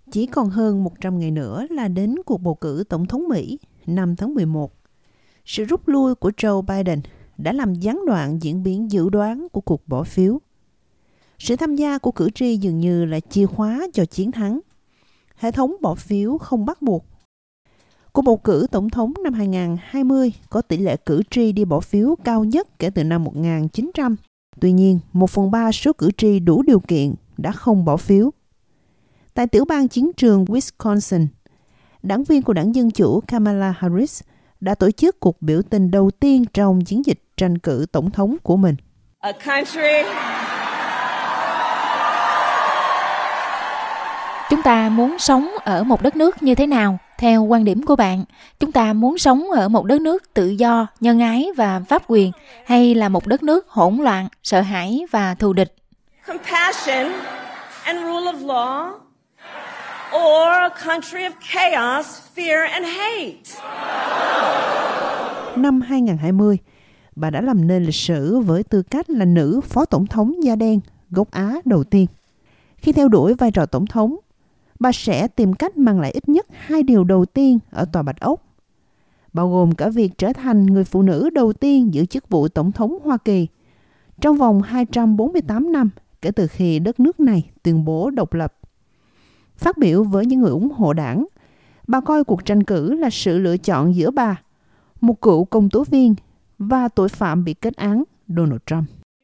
Chỉ còn hơn 100 ngày nữa là đến cuộc bầu cử tổng thống Mỹ năm tháng 11. Sự rút lui của Joe Biden đã làm gián đoạn diễn biến dự đoán của cuộc bỏ phiếu. Sự tham gia của cử tri dường như là chìa khóa cho chiến thắng. Hệ thống bỏ phiếu không bắt buộc. Cuộc bầu cử tổng thống năm 2020 có tỷ lệ cử tri đi bỏ phiếu cao nhất kể từ năm 1900. Tuy nhiên, 1/3 số cử tri đủ điều kiện đã không bỏ phiếu. Tại tiểu bang chiến trường Wisconsin, đảng viên của đảng Dân Chủ Kamala Harris đã tổ chức cuộc biểu tình đầu tiên trong chiến dịch tranh cử tổng thống của mình. Chúng ta muốn sống ở một đất nước như thế nào? Theo quan điểm của bạn, chúng ta muốn sống ở một đất nước tự do, nhân ái và pháp quyền, hay là một đất nước hỗn loạn, sợ hãi và thù địch? Compassion and rule of law, or a country of chaos, fear and hate? Năm 2020, bà đã làm nên lịch sử với tư cách là nữ phó tổng thống da đen gốc Á đầu tiên. Khi theo đuổi vai trò tổng thống, bà sẽ tìm cách mang lại ít nhất 2 điều đầu tiên ở Tòa Bạch Ốc, bao gồm cả việc trở thành người phụ nữ đầu tiên giữ chức vụ tổng thống Hoa Kỳ trong vòng 248 năm kể từ khi đất nước này tuyên bố độc lập. Phát biểu với những người ủng hộ đảng, bà coi cuộc tranh cử là sự lựa chọn giữa bà, một cựu công tố viên và tội phạm bị kết án Donald Trump.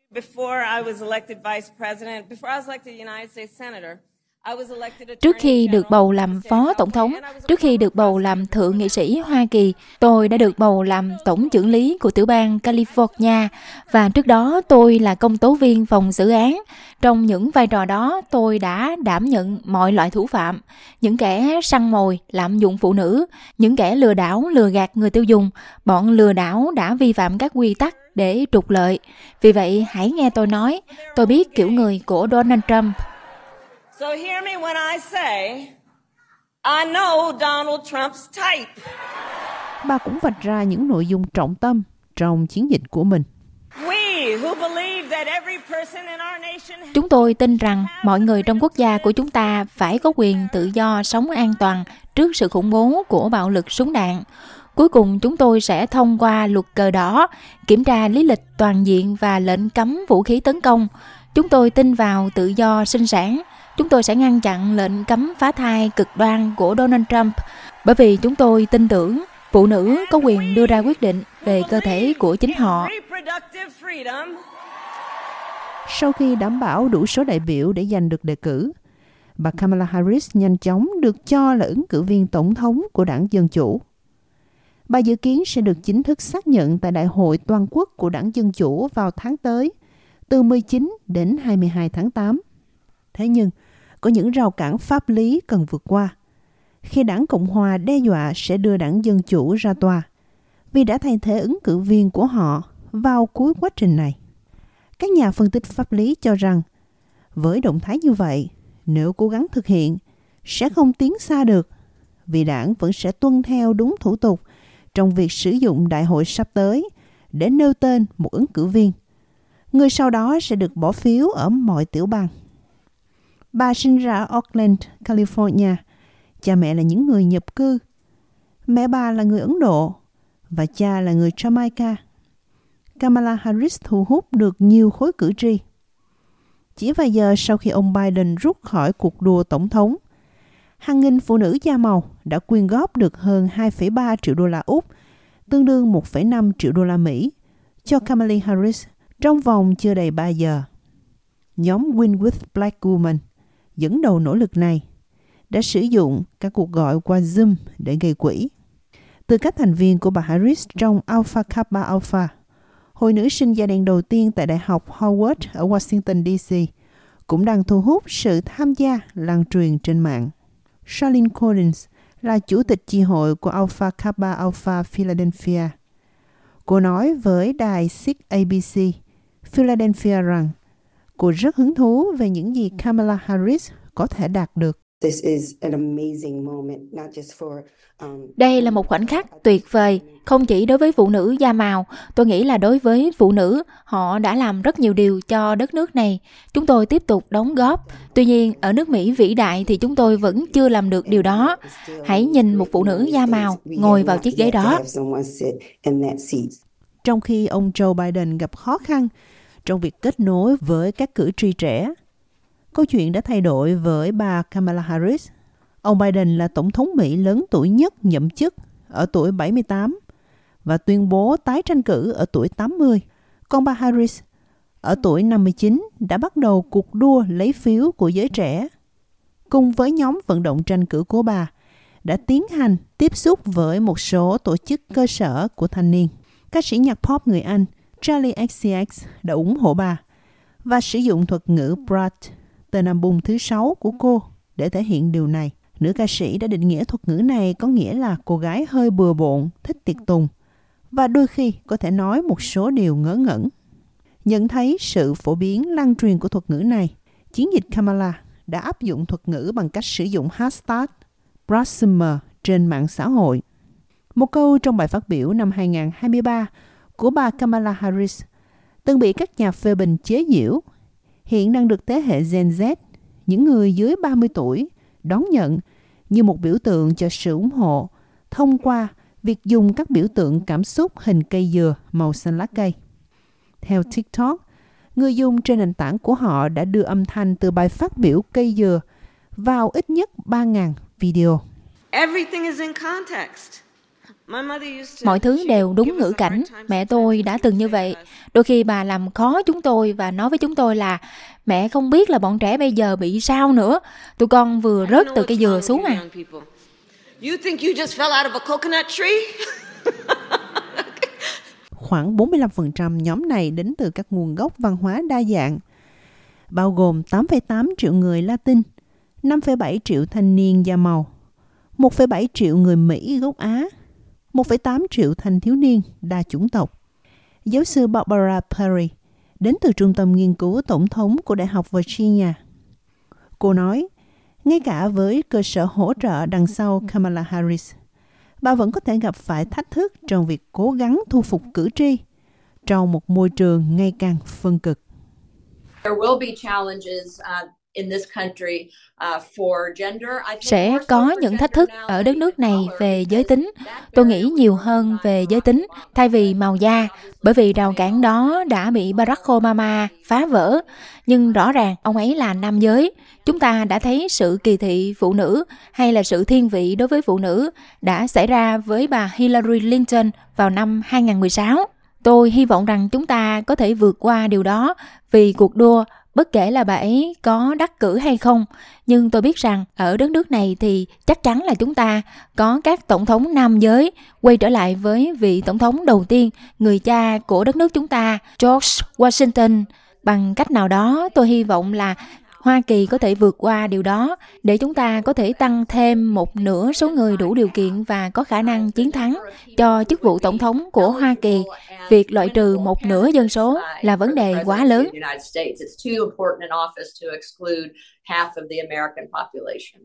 Trước khi được bầu làm phó tổng thống, trước khi được bầu làm thượng nghị sĩ Hoa Kỳ, tôi đã được bầu làm tổng chưởng lý của tiểu bang California và trước đó tôi là công tố viên phòng xử án. Trong những vai trò đó, tôi đã đảm nhận mọi loại thủ phạm, những kẻ săn mồi, lạm dụng phụ nữ, những kẻ lừa đảo, lừa gạt người tiêu dùng. Bọn lừa đảo đã vi phạm các quy tắc để trục lợi. Vì vậy, hãy nghe tôi nói, tôi biết kiểu người của Donald Trump. So hear me when I say, I know Donald Trump's type. Bà cũng vạch ra những nội dung trọng tâm trong chiến dịch của mình. Chúng tôi tin rằng mọi người trong quốc gia của chúng ta phải có quyền tự do sống an toàn trước sự khủng bố của bạo lực súng đạn. Cuối cùng chúng tôi sẽ thông qua luật cờ đỏ, kiểm tra lý lịch toàn diện và lệnh cấm vũ khí tấn công. Chúng tôi tin vào tự do sinh sản. Chúng tôi sẽ ngăn chặn lệnh cấm phá thai cực đoan của Donald Trump bởi vì chúng tôi tin tưởng phụ nữ có quyền đưa ra quyết định về cơ thể của chính họ. Sau khi đảm bảo đủ số đại biểu để giành được đề cử, bà Kamala Harris nhanh chóng được cho là ứng cử viên tổng thống của đảng Dân Chủ. Bà dự kiến sẽ được chính thức xác nhận tại Đại hội toàn quốc của đảng Dân Chủ vào tháng tới, từ 19 đến 22 tháng 8. Thế nhưng, có những rào cản pháp lý cần vượt qua khi đảng Cộng Hòa đe dọa sẽ đưa đảng Dân Chủ ra tòa vì đã thay thế ứng cử viên của họ vào cuối quá trình này. Các nhà phân tích pháp lý cho rằng với động thái như vậy, nếu cố gắng thực hiện, sẽ không tiến xa được vì đảng vẫn sẽ tuân theo đúng thủ tục trong việc sử dụng đại hội sắp tới để nêu tên một ứng cử viên. Người sau đó sẽ được bỏ phiếu ở mọi tiểu bang. Bà sinh ra ở Oakland, California. Cha mẹ là những người nhập cư. Mẹ bà là người Ấn Độ và cha là người Jamaica. Kamala Harris thu hút được nhiều khối cử tri. Chỉ vài giờ sau khi ông Biden rút khỏi cuộc đua tổng thống, hàng nghìn phụ nữ da màu đã quyên góp được hơn 2,3 triệu đô la Úc, tương đương 1,5 triệu đô la Mỹ, cho Kamala Harris trong vòng chưa đầy 3 giờ. Nhóm Win with Black Women dẫn đầu nỗ lực này đã sử dụng các cuộc gọi qua Zoom để gây quỹ. Tư cách thành viên của bà Harris trong Alpha Kappa Alpha, hội nữ sinh da đen đầu tiên tại Đại học Howard ở Washington, D.C., cũng đang thu hút sự tham gia lan truyền trên mạng. Charlene Collins là chủ tịch chi hội của Alpha Kappa Alpha Philadelphia. Cô nói với đài 6ABC Philadelphia rằng cô rất hứng thú về những gì Kamala Harris có thể đạt được. Đây là một khoảnh khắc tuyệt vời, không chỉ đối với phụ nữ da màu, tôi nghĩ là đối với phụ nữ, họ đã làm rất nhiều điều cho đất nước này. Chúng tôi tiếp tục đóng góp. Tuy nhiên, ở nước Mỹ vĩ đại thì chúng tôi vẫn chưa làm được điều đó. Hãy nhìn một phụ nữ da màu ngồi vào chiếc ghế đó. Trong khi ông Joe Biden gặp khó khăn trong việc kết nối với các cử tri trẻ, câu chuyện đã thay đổi với bà Kamala Harris. Ông Biden là tổng thống Mỹ lớn tuổi nhất nhậm chức ở tuổi 78 và tuyên bố tái tranh cử ở tuổi 80. Còn bà Harris ở tuổi 59 đã bắt đầu cuộc đua lấy phiếu của giới trẻ. Cùng với nhóm vận động tranh cử của bà, đã tiến hành tiếp xúc với một số tổ chức cơ sở của thanh niên. Ca sĩ nhạc pop người Anh Charli XCX đã ủng hộ bà và sử dụng thuật ngữ brat, tên album thứ 6 của cô, để thể hiện điều này. Nữ ca sĩ đã định nghĩa thuật ngữ này có nghĩa là cô gái hơi bừa bộn, thích tiệc tùng và đôi khi có thể nói một số điều ngớ ngẩn. Nhận thấy sự phổ biến lan truyền của thuật ngữ này, chiến dịch Kamala đã áp dụng thuật ngữ bằng cách sử dụng hashtag #BratSummer trên mạng xã hội. Một câu trong bài phát biểu năm 2023 của bà Kamala Harris từng bị các nhà phê bình chế giễu, hiện đang được thế hệ Gen Z, những người dưới 30 tuổi, đón nhận như một biểu tượng cho sự ủng hộ thông qua việc dùng các biểu tượng cảm xúc hình cây dừa màu xanh lá cây. Theo TikTok, người dùng trên nền tảng của họ đã đưa âm thanh từ bài phát biểu cây dừa vào ít nhất 3.000 video. Mọi thứ đều đúng ngữ cảnh. Mẹ tôi đã từng như vậy. Đôi khi bà làm khó chúng tôi và nói với chúng tôi là mẹ không biết là bọn trẻ bây giờ bị sao nữa. Tụi con vừa rớt từ cây dừa xuống à. Khoảng 45% nhóm này đến từ các nguồn gốc văn hóa đa dạng, bao gồm 8,8 triệu người Latin, 5,7 triệu thanh niên da màu, 1,7 triệu người Mỹ gốc Á, 1,8 triệu thanh thiếu niên đa chủng tộc. Giáo sư Barbara Perry đến từ Trung tâm Nghiên cứu Tổng thống của Đại học Virginia. Cô nói, ngay cả với cơ sở hỗ trợ đằng sau Kamala Harris, bà vẫn có thể gặp phải thách thức trong việc cố gắng thu phục cử tri trong một môi trường ngày càng phân cực. Sẽ có những thách thức ở đất nước này về giới tính. Tôi nghĩ nhiều hơn về giới tính thay vì màu da, bởi vì rào cản đó đã bị Barack Obama phá vỡ. Nhưng rõ ràng ông ấy là nam giới. Chúng ta đã thấy sự kỳ thị phụ nữ hay là sự thiên vị đối với phụ nữ đã xảy ra với bà Hillary Clinton vào năm 2016. Tôi hy vọng rằng chúng ta có thể vượt qua điều đó vì cuộc đua, bất kể là bà ấy có đắc cử hay không. Nhưng tôi biết rằng ở đất nước này thì chắc chắn là chúng ta có các tổng thống nam giới quay trở lại với vị tổng thống đầu tiên, người cha của đất nước chúng ta, George Washington. Bằng cách nào đó, tôi hy vọng là Hoa Kỳ có thể vượt qua điều đó để chúng ta có thể tăng thêm một nửa số người đủ điều kiện và có khả năng chiến thắng cho chức vụ tổng thống của Hoa Kỳ. Việc loại trừ một nửa dân số là vấn đề quá lớn.